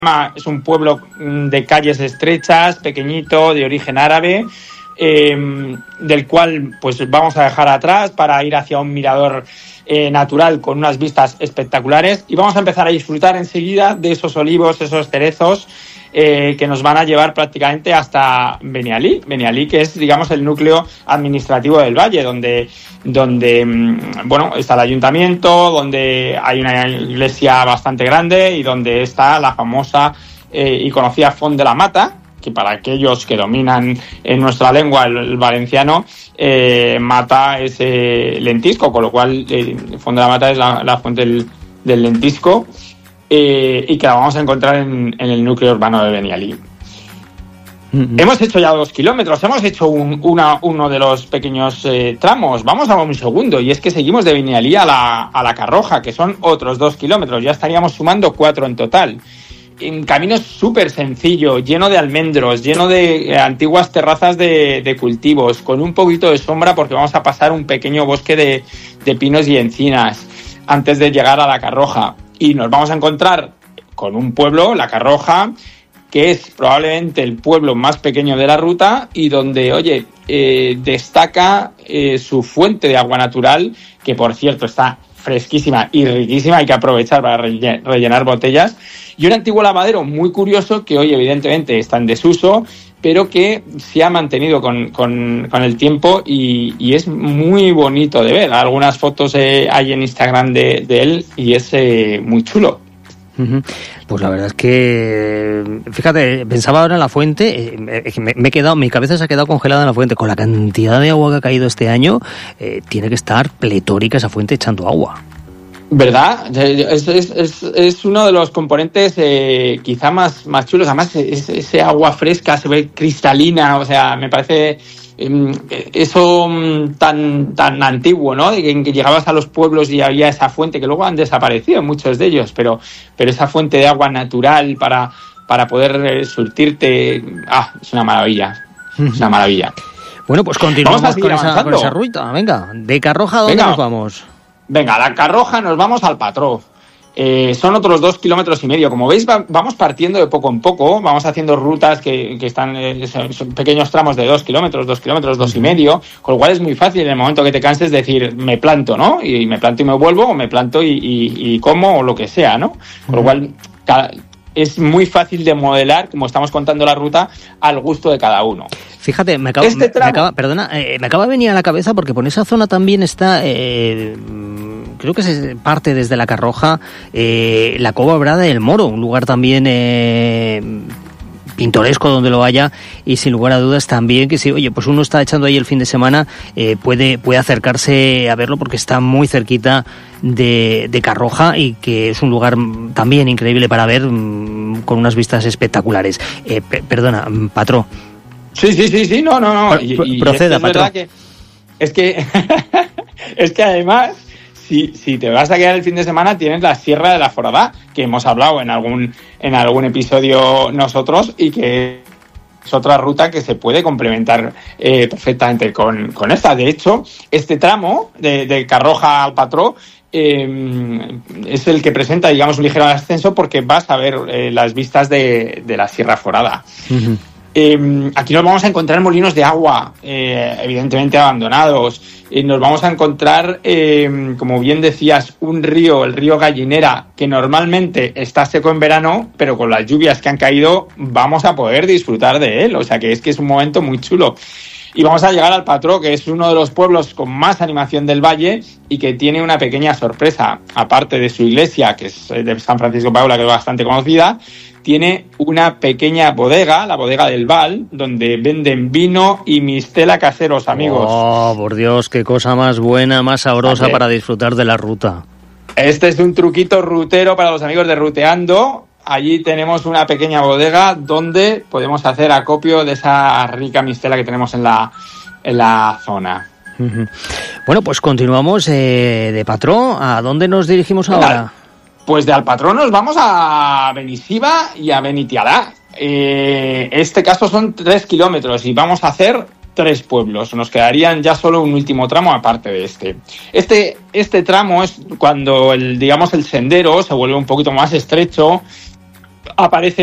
Es un pueblo de calles estrechas, pequeñito, de origen árabe, del cual pues vamos a dejar atrás para ir hacia un mirador natural con unas vistas espectaculares, y vamos a empezar a disfrutar enseguida de esos olivos, esos cerezos que nos van a llevar prácticamente hasta Benialí, que es, digamos, el núcleo administrativo del valle, donde está el ayuntamiento, donde hay una iglesia bastante grande y donde está la famosa y conocida Font de la Mata, que para aquellos que dominan en nuestra lengua el valenciano, mata es lentisco, con lo cual Font de la Mata es la fuente del lentisco, y que la vamos a encontrar en el núcleo urbano de Benialí. Hemos hecho ya 2 kilómetros, hemos hecho uno de los pequeños tramos, vamos a un segundo, y es que seguimos de Benialí a la Carroja, que son otros 2 kilómetros, ya estaríamos sumando 4 en total. En camino súper sencillo, lleno de almendros, lleno de antiguas terrazas de cultivos, con un poquito de sombra porque vamos a pasar un pequeño bosque de pinos y encinas antes de llegar a la Carroja. Y nos vamos a encontrar con un pueblo, la Carroja, que es probablemente el pueblo más pequeño de la ruta y donde, destaca su fuente de agua natural, que por cierto está fresquísima y riquísima, hay que aprovechar para rellenar botellas, y un antiguo lavadero muy curioso que hoy evidentemente está en desuso, pero que se ha mantenido con el tiempo y es muy bonito de ver. Algunas fotos hay en Instagram de él y es muy chulo. Pues la verdad es que, fíjate, pensaba ahora en la fuente, mi cabeza se ha quedado congelada en la fuente. Con la cantidad de agua que ha caído este año, tiene que estar pletórica esa fuente echando agua. ¿Verdad? Es uno de los componentes quizá más chulos. Además, ese agua fresca se ve cristalina, o sea, me parece eso tan antiguo, ¿no? De que llegabas a los pueblos y había esa fuente, que luego han desaparecido muchos de ellos, pero esa fuente de agua natural para poder surtirte, es una maravilla. Es una maravilla. Bueno, pues continuamos con esa ruta. Venga, de Carroja, ¿a dónde nos vamos? Venga, a la Carroja nos vamos al Patró. Son otros 2,5 kilómetros. Como veis, vamos partiendo de poco en poco. Vamos haciendo rutas que están son pequeños tramos de 2 kilómetros, 2,5, con lo cual es muy fácil en el momento que te canses decir, me planto, ¿no? Y me planto y me vuelvo, o me planto y como, o lo que sea, ¿no? Con lo cual es muy fácil de modelar, como estamos contando la ruta, al gusto de cada uno. Fíjate, me acaba de venir a la cabeza porque por esa zona también está, creo que se parte desde la Carroja, la Cova Brada del Moro, un lugar también pintoresco donde lo haya, y sin lugar a dudas también que si, pues uno está echando ahí el fin de semana, puede acercarse a verlo porque está muy cerquita de Carroja, y que es un lugar también increíble para ver, con unas vistas espectaculares. Perdona, Patró. Sí, no. Proceda, Patrón. Es que además, si te vas a quedar el fin de semana, tienes la Sierra de la Foradá, que hemos hablado en algún episodio nosotros, y que es otra ruta que se puede complementar perfectamente con esta. De hecho, este tramo de Carroja al Patró es el que presenta, digamos, un ligero ascenso, porque vas a ver las vistas de la Sierra Forada. Uh-huh. Aquí nos vamos a encontrar molinos de agua, evidentemente abandonados. Nos vamos a encontrar, como bien decías, un río, el río Gallinera, que normalmente está seco en verano, pero con las lluvias que han caído vamos a poder disfrutar de él. O sea que es un momento muy chulo. Y vamos a llegar al Patró, que es uno de los pueblos con más animación del valle y que tiene una pequeña sorpresa. Aparte de su iglesia, que es de San Francisco Paula, que es bastante conocida, tiene una pequeña bodega, la bodega del Val, donde venden vino y mistela caseros, amigos. ¡Oh, por Dios, qué cosa más buena, más sabrosa para disfrutar de la ruta! Este es un truquito rutero para los amigos de Ruteando. Allí tenemos una pequeña bodega donde podemos hacer acopio de esa rica mistela que tenemos en la zona. Uh-huh. Bueno, pues continuamos de Patró. ¿A dónde nos dirigimos ahora? Pues de Alpatrón nos vamos a Benisiva y a Benitialá. Este caso son 3 kilómetros y vamos a hacer 3 pueblos. Nos quedarían ya solo un último tramo aparte de este. Este tramo es cuando el sendero se vuelve un poquito más estrecho aparece